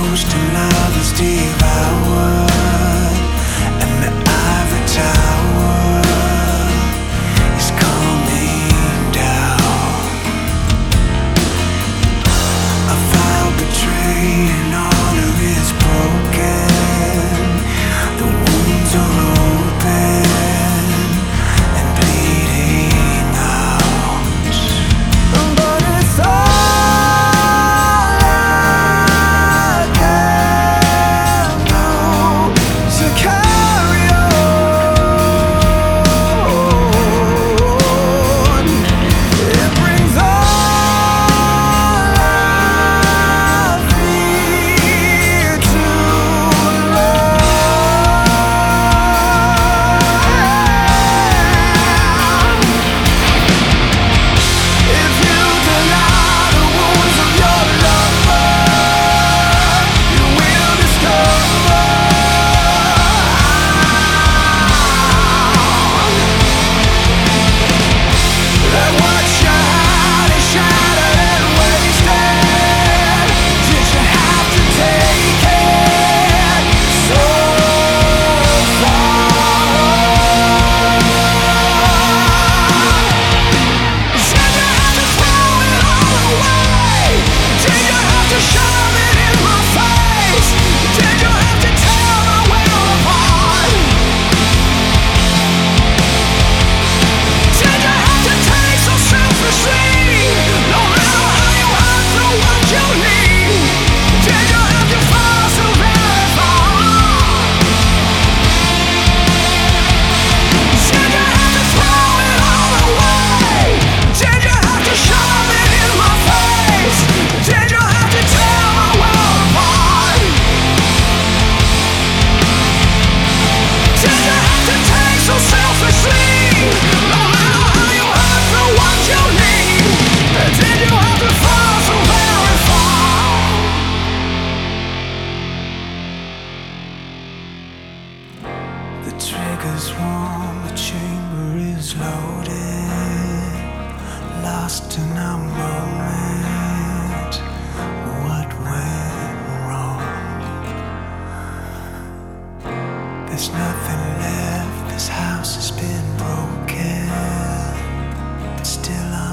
ghost and love is devoured, and the ivory tower is coming down. A vow betrayed and honor is broken. The wounds are open and bleeding out. But it's all I can do to carry on. It brings all I feel to if you deny the wounds of your lover, you will discover that what you had is shattered and wasted. Did you have to take it so far? Did you have to throw it all away? Did you have to shove it in my face? Did you have to tear my will apart? Did you have to take so selfishly? No matter how you hurt the what you need. Did you have to fall so very far? Did you have to throw it all away? Did you have to shove it in my face? Did you have to tear my world apart? Did you have to take so selfishly? No matter how you hurt the what you need. Did you have to fall so very far? The trigger's warm, the chamber is loaded, lost in our moment. What went wrong? There's nothing left, this house has been broken, but still